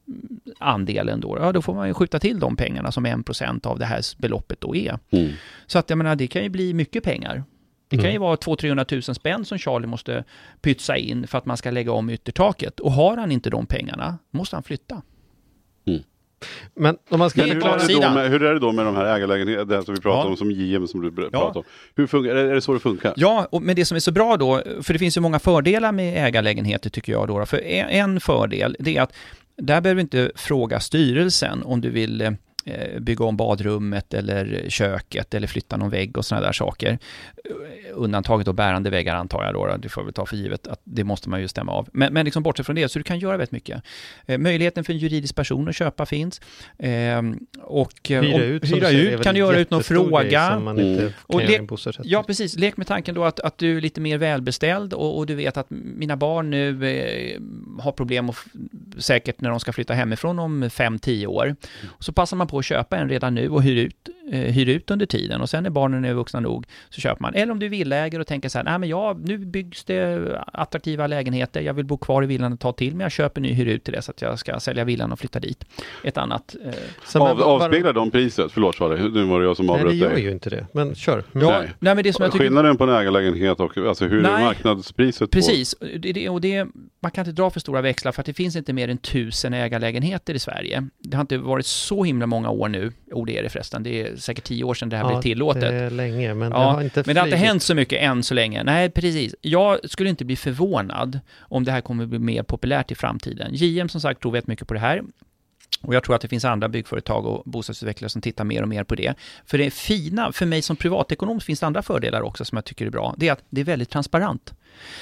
andelen då, ja, då får man ju skjuta till de pengarna som en procent av det här beloppet då är. Mm. Så att jag menar, det kan ju bli mycket pengar. Det kan ju vara två till trehundra tusen spänn som Charlie måste pytsa in för att man ska lägga om yttertaket. Och har han inte de pengarna måste han flytta. Mm. Men om man ska Men hur, är det då med, hur är det då med de här ägarlägenheterna som vi pratar ja. om som J M som du pratar ja. om? Hur funkar, är det så det funkar? Ja, och men det som är så bra då, för det finns ju många fördelar med ägarlägenheter tycker jag då. För en fördel det är att där behöver du inte fråga styrelsen om du vill bygga om badrummet eller köket eller flytta någon vägg och såna där saker. Undantaget då bärande väggar antar jag då, du får väl ta för givet att det måste man ju stämma av. Men, men liksom bortsett från det så du kan göra väldigt mycket. Eh, möjligheten för en juridisk person att köpa finns. Eh, och hyra ut, hyra ut kan du göra ut någon fråga. Som man inte mm. och le- ja, precis. Lek med tanken då att, att du är lite mer välbeställd och, och du vet att mina barn nu eh, har problem och f- säkert när de ska flytta hemifrån om fem till tio år. Och så passar man på att köpa en redan nu och hyr ut, eh, hyr ut under tiden och sen när barnen är vuxna nog så köper man. Eller om du är villägare och tänker så här, nej men ja, nu byggs det attraktiva lägenheter, jag vill bo kvar i villan och ta till, men jag köper ny hyr ut till det så att jag ska sälja villan och flytta dit. Ett annat. Eh. Av, avspeglar de priset? Förlåt, Charlie, nu var det jag som avbröt dig. Nej, det gör ju inte det, men kör. Ja, nej. Nej, men det som jag tycker... Skillnaden på en ägarlägenhet och alltså hur nej. är marknadspriset? Precis, på... det, och det, man kan inte dra för stora växlar för att det finns inte mer än tusen ägarlägenheter i Sverige. Det har inte varit så himla många år nu, och det är det förresten, det är säkert tio år sedan det här ja, blev tillåtet. Det är länge, men, ja, det har inte men det har inte hänt så mycket än så länge. Nej, precis. Jag skulle inte bli förvånad om det här kommer bli mer populärt i framtiden. J M som sagt tror vet mycket på det här. Och jag tror att det finns andra byggföretag och bostadsutvecklare som tittar mer och mer på det. För det fina, för mig som privatekonom finns det andra fördelar också som jag tycker är bra. Det är att det är väldigt transparent.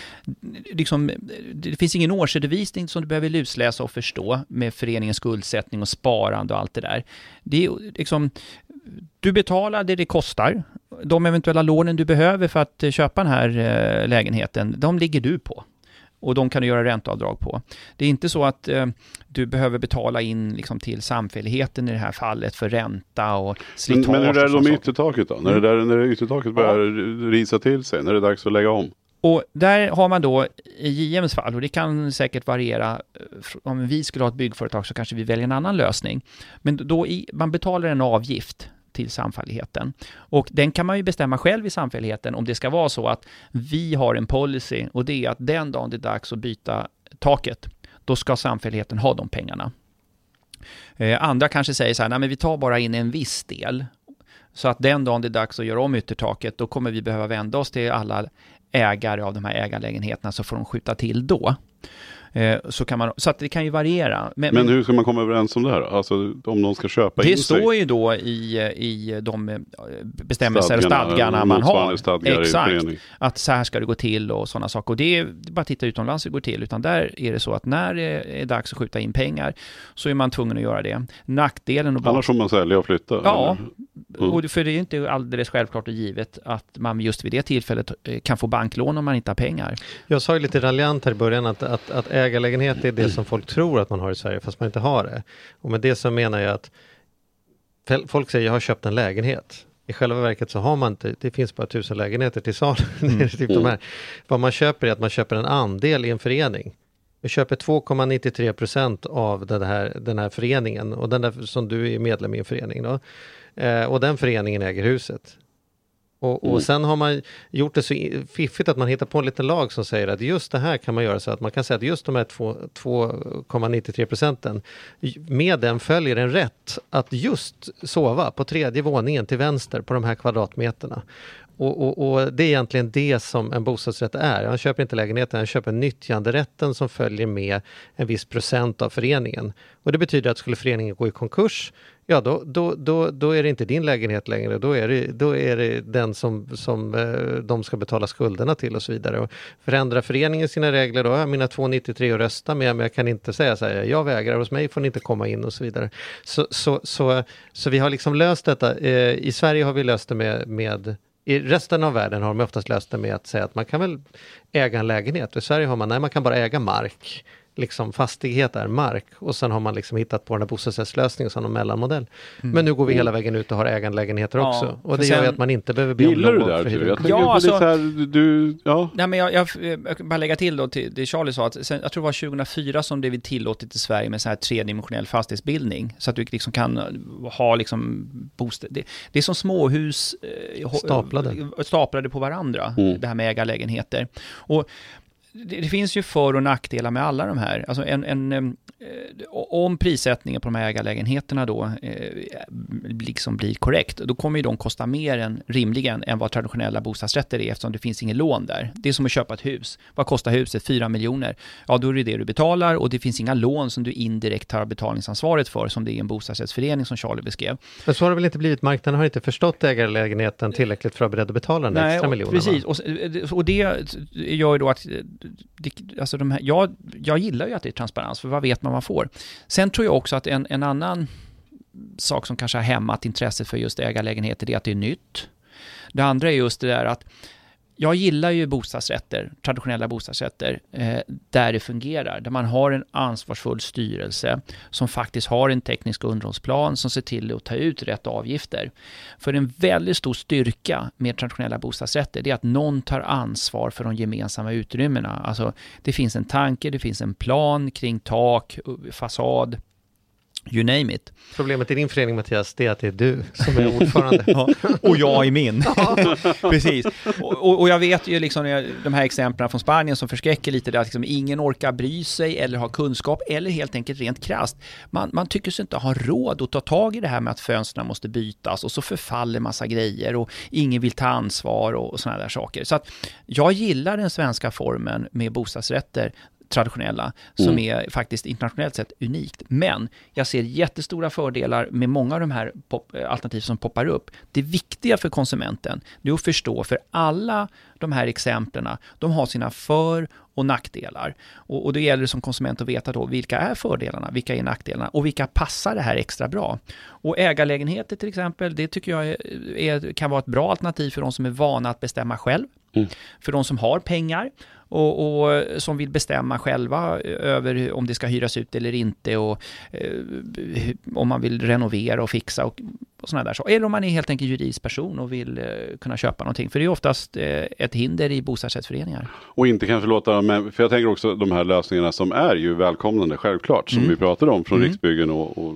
Liksom, det finns ingen årsredovisning som du behöver lusläsa och förstå med föreningens skuldsättning och sparande och allt det där. Det är liksom, du betalar det det kostar. De eventuella lånen du behöver för att köpa den här lägenheten, de ligger du på. Och de kan du göra ränteavdrag på. Det är inte så att eh, du behöver betala in liksom, till samfälligheten i det här fallet för ränta och slitage. Men, men hur är det då med saker. yttertaket då? Mm. När, det där, när det yttertaket börjar ja. risa till sig, när det är dags att lägga om? Och där har man då i J M:s fall, och det kan säkert variera, om vi skulle ha ett byggföretag så kanske vi väljer en annan lösning. Men då i, man betalar en avgift till samfälligheten. Och den kan man ju bestämma själv i samfälligheten om det ska vara så att vi har en policy och det är att den dagen det är dags att byta taket, då ska samfälligheten ha de pengarna. Eh, andra kanske säger så här, nej men vi tar bara in en viss del. Så att den dagen det är dags att göra om yttertaket, då kommer vi behöva vända oss till alla ägare av de här ägarlägenheterna så får de skjuta till då. Så, kan man, så att det kan ju variera. Men, men hur ska man komma överens om det här? Alltså om någon ska köpa det in sig? Det står ju då i, i de bestämmelser och stadgarna man har. Exakt. Att så här ska det gå till och sådana saker. Och det är bara att titta utomlands hur det går till. Utan där är det så att när det är dags att skjuta in pengar så är man tvungen att göra det. Nackdelen och annars får man sälja och flytta. Ja, mm. och för det är ju inte alldeles självklart och givet att man just vid det tillfället kan få banklån om man inte har pengar. Jag sa ju lite raljant här i början att, att, att ägarlägenhet är det som folk tror att man har i Sverige fast man inte har det. Och med det så menar jag att folk säger jag har köpt en lägenhet. I själva verket så har man inte, det finns bara tusen lägenheter till salen. Mm. typ de här. Vad man köper är att man köper en andel i en förening. Vi köper två komma nittiotre procent av den här, den här föreningen och den där som du är medlem i en förening då. Eh, och den föreningen äger huset. Och, och mm. sen har man gjort det så fiffigt att man hittar på en liten lag som säger att just det här kan man göra så att man kan säga att just de här två komma nittiotre procenten med den följer en rätt att just sova på tredje våningen till vänster på de här kvadratmeterna. Och, och, och det är egentligen det som en bostadsrätt är. Han köper inte lägenheten, han köper nyttjanderätten som följer med en viss procent av föreningen. Och det betyder att skulle föreningen gå i konkurs, ja då, då, då, då är det inte din lägenhet längre. Då är det, då är det den som, som eh, de ska betala skulderna till och så vidare. Och förändrar föreningen sina regler då, jag mina två komma nittiotre och rösta med, men jag kan inte säga så här, jag vägrar, hos mig får ni inte komma in och så vidare. Så, så, så, så vi har liksom löst detta. Eh, I Sverige har vi löst det med... med I resten av världen har de oftast löst det med att säga att man kan väl äga en lägenhet. I Sverige har man, nej man kan bara äga mark. Liksom fastighet är mark. Och sen har man liksom hittat på den här bostadsrättslösningen som en mellanmodell. Mm. Men nu går vi hela vägen ut och har ägandelägenheter ja, också. Och det gör ju att man inte behöver be om lov för hyra. Jag ja, alltså, det här, du, ja. Nej, men jag, jag, jag kan bara lägga till då till det Charlie sa. Att sen, jag tror det var tjugohundrafyra som det blev tillåtet i Sverige med så här tredimensionell fastighetsbildning. Så att du liksom kan ha liksom bostad. Det, det är som småhus eh, staplade. staplade på varandra. Mm. Det här med ägarlägenheter. Och Det, det finns ju för- och nackdelar med alla de här. Alltså en, en, eh, om prissättningen på de här ägarlägenheterna då eh, liksom blir korrekt, då kommer ju de kosta mer än rimligen än vad traditionella bostadsrätter är eftersom det finns ingen lån där. Det är som att köpa ett hus. Vad kostar huset? fyra miljoner. Ja, då är det det du betalar och det finns inga lån som du indirekt har betalningsansvaret för som det är en bostadsrättsförening som Charlie beskrev. Men så har det väl inte blivit. Marknaden har inte förstått ägarlägenheten tillräckligt för att beredd att betala den Nej, extra miljonerna. Precis, och, och det gör ju då att Det, alltså de här, jag, jag gillar ju att det är transparens, för vad vet man vad man får. Sen tror jag också att en, en annan sak som kanske har hämmat intresset för just ägarlägenheter är att det är nytt. Det andra är just det där att jag gillar ju bostadsrätter, traditionella bostadsrätter, eh, där det fungerar. Där man har en ansvarsfull styrelse som faktiskt har en teknisk underhållsplan som ser till att ta ut rätt avgifter. För en väldigt stor styrka med traditionella bostadsrätter det är att någon tar ansvar för de gemensamma utrymmena. Alltså det finns en tanke, det finns en plan kring tak, fasad, you name it. Problemet i din förening, Mattias, det är att det är du som är ordförande. Ja, och jag är min. Precis. Och, och, och jag vet ju liksom de här exemplen från Spanien som förskräcker lite där att liksom ingen orkar bry sig eller ha kunskap eller helt enkelt rent krasst. Man, man tycker sig inte ha råd att ta tag i det här med att fönstren måste bytas och så förfaller massa grejer och ingen vill ta ansvar och, och såna där saker. Så att jag gillar den svenska formen med bostadsrätter traditionella som Mm. är faktiskt internationellt sett unikt. Men jag ser jättestora fördelar med många av de här pop- alternativ som poppar upp. Det viktiga för konsumenten det är att förstå för alla de här exemplen, de har sina för- och nackdelar. Och, och det gäller som konsument att veta då vilka är fördelarna, vilka är nackdelarna och vilka passar det här extra bra. Och ägarlägenheter till exempel, det tycker jag är, är, kan vara ett bra alternativ för de som är vana att bestämma själv. Mm. För de som har pengar och, och som vill bestämma själva över om det ska hyras ut eller inte och eh, om man vill renovera och fixa och, och sådana där så. Eller om man är helt enkelt juridisk person och vill eh, kunna köpa någonting. För det är oftast eh, ett hinder i bostadsrättsföreningar. Och inte kanske låta, men för jag tänker också de här lösningarna som är ju välkomnande självklart som mm. vi pratade om från mm. Riksbyggen och, och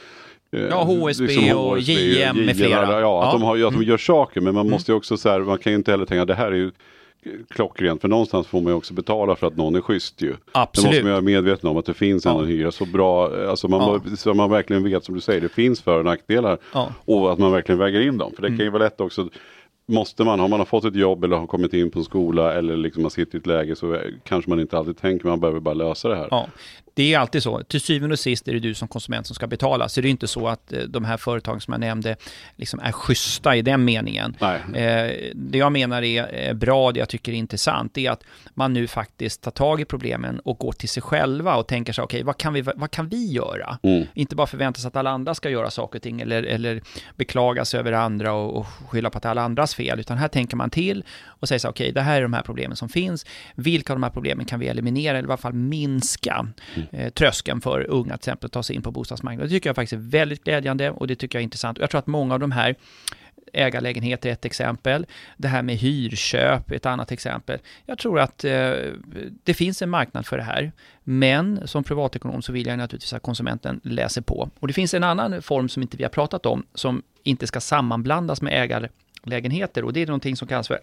ja, H S B liksom och J M med flera. Ja, ja. Att, de har, att de gör saker, men man Mm. måste ju också så här, man kan ju inte heller tänka att det här är ju klockrent, för någonstans får man ju också betala för att någon är schysst ju. Absolut. Det måste man vara medveten om att det finns en ja. hyra så bra, alltså man, ja. må, så man verkligen vet som du säger, det finns för- och nackdelar ja. och att man verkligen väger in dem. För det mm. kan ju vara lätt också, måste man, har man har fått ett jobb eller har kommit in på en skola eller liksom man sitter i ett läge så kanske man inte alltid tänker, man behöver bara lösa det här. Ja. Det är alltid så. Till syvende och sist är det du som konsument som ska betala. Så det är inte så att de här företagen som jag nämnde liksom är schyssta i den meningen. Eh, det jag menar är bra, det jag tycker är intressant, är att man nu faktiskt tar tag i problemen och går till sig själva och tänker sig, okej, okay, vad kan vi, vad kan vi göra? Mm. Inte bara förvänta sig att alla andra ska göra saker och ting eller, eller beklaga sig över andra och, och skylla på att alla andras fel, utan här tänker man till och säger så, okej, okay, det här är de här problemen som finns. Vilka av de här problemen kan vi eliminera eller i alla fall minska? Mm. Eh, tröskeln för unga till exempel att ta sig in på bostadsmarknaden. Det tycker jag faktiskt är väldigt glädjande och det tycker jag är intressant. Jag tror att många av de här ägarlägenheter är ett exempel. Det här med hyrköp är ett annat exempel. Jag tror att eh, det finns en marknad för det här. Men som privatekonom så vill jag naturligtvis att konsumenten läser på. Och det finns en annan form som inte vi har pratat om som inte ska sammanblandas med ägarlägenheter och det är någonting som kallas för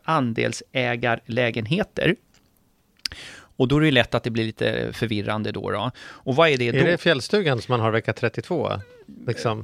andelsägarlägenheter. Och då är det lätt att det blir lite förvirrande då. då. Och vad är det då? Är det Fjällstugan som man har vecka trettiotvå? Liksom?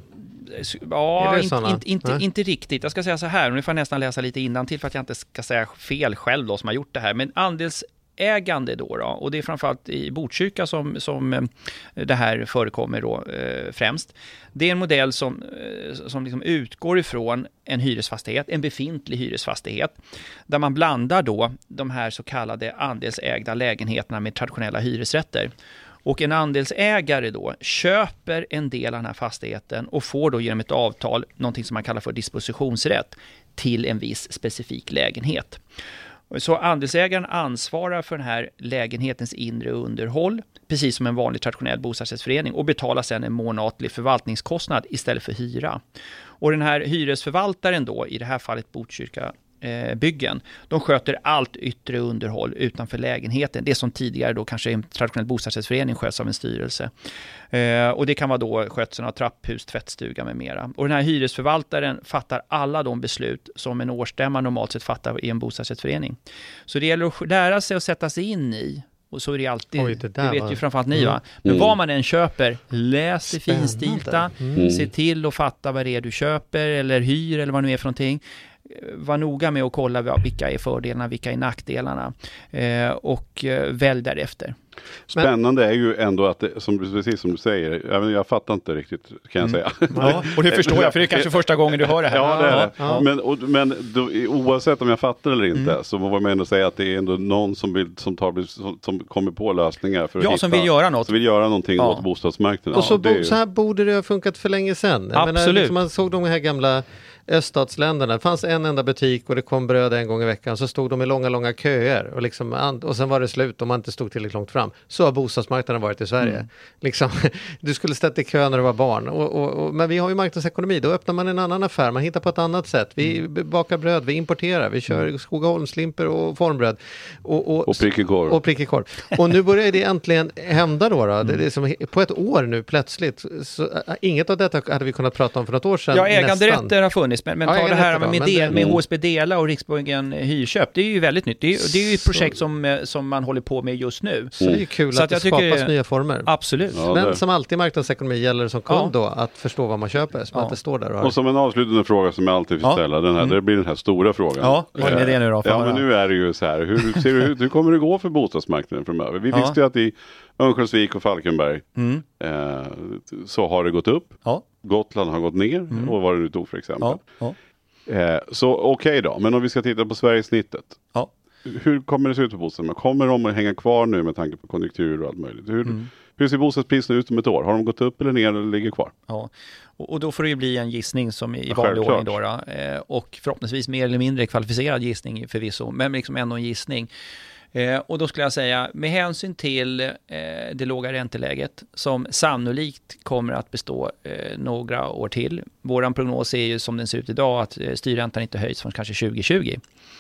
Ja, inte, inte, inte, inte riktigt. Jag ska säga så här, och nu får jag nästan läsa lite innantill för att jag inte ska säga fel själv då som har gjort det här. Men andelsägande då, då och det är framförallt i Botkyrka som, som det här förekommer då eh, främst. Det är en modell som, eh, som liksom utgår ifrån en hyresfastighet, en befintlig hyresfastighet, där man blandar då de här så kallade andelsägda lägenheterna med traditionella hyresrätter. Och en andelsägare då köper en del av den här fastigheten och får då genom ett avtal någonting som man kallar för dispositionsrätt till en viss specifik lägenhet. Så andelsägaren ansvarar för den här lägenhetens inre underhåll, precis som en vanlig traditionell bostadsrättsförening, och betalar sedan en månatlig förvaltningskostnad istället för hyra. Och den här hyresförvaltaren då, i det här fallet Botkyrka byggen, de sköter allt yttre underhåll utanför lägenheten. Det som tidigare då kanske en traditionell bostadsrättsförening sköts av en styrelse. Eh, och det kan vara då skötseln av trapphus, tvättstuga med mera. Och den här hyresförvaltaren fattar alla de beslut som en årsstämma normalt sett fattar i en bostadsrättsförening. Så det gäller att lära sig att sätta sig in i. Och så är det alltid, Oj, det, det vet var... ju framförallt ni mm. va. Men mm. vad man än köper, läs det finstilta, mm. se till att fatta vad det är du köper eller hyr eller vad det nu är för någonting. Var noga med att kolla vilka är fördelarna, vilka är nackdelarna eh, och eh, välj därefter. Spännande är ju ändå att, det, som, precis som du säger, jag, jag fattar inte riktigt kan jag säga. Mm. Ja, och det förstår jag, för det är kanske första gången du hör det här. Ja, det är det. Ja. Men, och, men då, oavsett om jag fattar eller inte mm. så var man ändå säga att det är ändå någon som, vill, som, tar, som, som kommer på lösningar för att ja, hitta, som vill göra något. Som vill göra någonting ja. åt bostadsmarknaden. Och så, ja, bo, ju... så här borde det ha funkat för länge sedan. Jag Absolut. Menar, liksom man såg de här gamla öststatsländerna. Det fanns en enda butik och det kom bröd en gång i veckan. Så stod de i långa, långa köer. Och, liksom, och sen var det slut om man inte stod tillräckligt långt fram. Så har bostadsmarknaden varit i Sverige. Mm. Liksom, du skulle ställa i kö när du var barn. Och, och, och, men vi har ju marknadsekonomi. Då öppnar man en annan affär. Man hittar på ett annat sätt. Vi mm. bakar bröd, vi importerar. Vi kör mm. Skogaholmslimper och formbröd. Och, och, och prickig-korv. Och prickig-korv. Och nu börjar det äntligen hända då. då. Mm. Det är som, på ett år nu plötsligt. Så, inget av detta hade vi kunnat prata om för något år sedan. Ja, äganderätter har funnits. Men, men ja, ta det här Med, med, men del, det, med H S B Dela och Riksbyggen hyrköp, det är ju väldigt nytt. Det är, det är ju ett projekt som, som man håller på med just nu. Så det är kul Så att, att det jag skapas tycker- nya former. Absolut. Ja, Men det. som alltid i marknadsekonomi gäller det som kund Ja. då att förstå vad man köper, så man Ja. inte står där och har... Och som en avslutande fråga som jag alltid får Ja. ställa, den här, Mm. det blir den här stora frågan. Ja, vad är det nu då? Får Ja, man men höra? nu är det ju så här, hur ser det ut? Hur kommer det gå för bostadsmarknaden framöver? Vi Ja. visste ju att i Örnsköldsvik och Falkenberg Mm. eh, så har det gått upp. Ja. Gotland har gått ner Mm. och vad det nu tog för exempel. Ja. Ja. Eh, så okej då, men om vi ska titta på Sverigesnittet. Ja. Hur kommer det se ut på bostadsmarknaden? Kommer de att hänga kvar nu med tanke på konjunktur och allt möjligt? Hur, Mm. hur ser bostadspriserna ut om ett år? Har de gått upp eller ner eller ligger kvar? Ja, och, och då får det ju bli en gissning som i Ja, vanlig självklart. ordning då, då. Eh, och förhoppningsvis mer eller mindre kvalificerad gissning förvisso, men liksom ändå en gissning. Eh, och då skulle jag säga, med hänsyn till eh, det låga ränteläget som sannolikt kommer att bestå eh, några år till. Våran prognos är ju som den ser ut idag att eh, styrräntan inte höjs från kanske tjugo tjugo.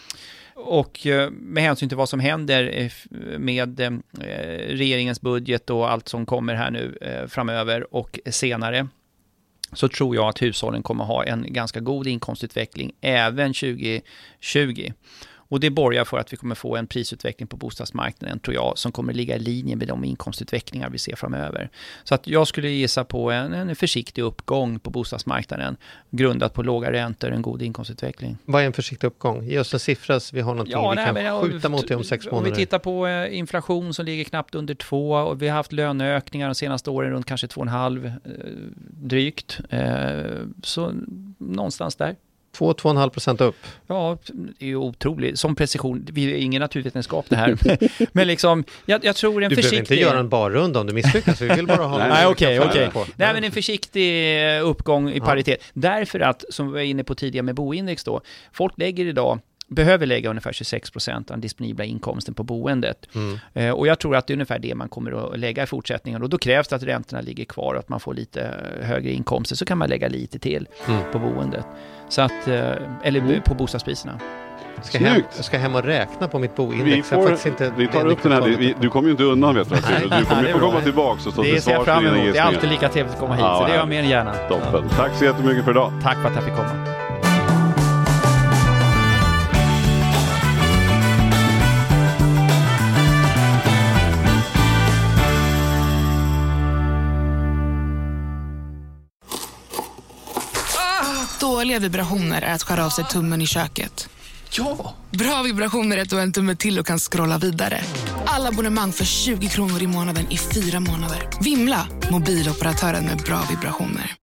Och eh, med hänsyn till vad som händer eh, med eh, regeringens budget och allt som kommer här nu eh, framöver och senare, så tror jag att hushållen kommer ha en ganska god inkomstutveckling även tjugo tjugo. Och det borgar för att vi kommer få en prisutveckling på bostadsmarknaden, tror jag, som kommer ligga i linje med de inkomstutvecklingar vi ser framöver. Så att jag skulle gissa på en, en försiktig uppgång på bostadsmarknaden grundat på låga räntor och en god inkomstutveckling. Vad är en försiktig uppgång? Ge oss en siffra så vi har någonting Ja, vi nej, kan men, ja, skjuta mot det om sex månader. Om vi tittar på eh, inflation som ligger knappt under två och vi har haft löneökningar de senaste åren runt kanske två och en halv eh, drygt. Eh, så någonstans där. Två, två och en halv procent upp. Ja, det är ju otroligt. Som precision, vi är ingen naturvetenskap det här. Men liksom, jag, jag tror en Du försiktig... behöver inte göra en barrunda om du misslyckas. Vi vill bara ha Nej, något Nej, vi okej, kan okej. följa på. Nej, men en försiktig uppgång i Ja. paritet. Därför att, som vi var inne på tidigare med boindex då, folk lägger idag behöver lägga ungefär tjugosex procent av den disponibla inkomsten på boendet. Mm. Eh, och jag tror att det är ungefär det man kommer att lägga i fortsättningen. Och då krävs det att räntorna ligger kvar och att man får lite högre inkomster. Så kan man lägga lite till Mm. på boendet. Så att, eh, eller Mm. på bostadspriserna. Jag ska, hem, Snyggt. jag ska hem och räkna på mitt Vi, boindex. Jag har får, faktiskt inte, vi tar upp den här, vi, du kommer ju inte undan vet du. Nej. Du kommer det ju är få bra. komma tillbaka och stå Det till ser jag svars fram för dina emot. Det är gissningar. alltid lika trevligt att komma hit. Ja, så det gör jag härligt. mer än gärna. Toppen. Tack så jättemycket för idag. Tack för att jag fick komma. Dåliga vibrationer är att skära av sig tummen i köket. Ja! Bra vibrationer är att du har en tumme till och kan scrolla vidare. Alla abonnemang för tjugo kronor i månaden i fyra månader. Vimla! Mobiloperatören med bra vibrationer.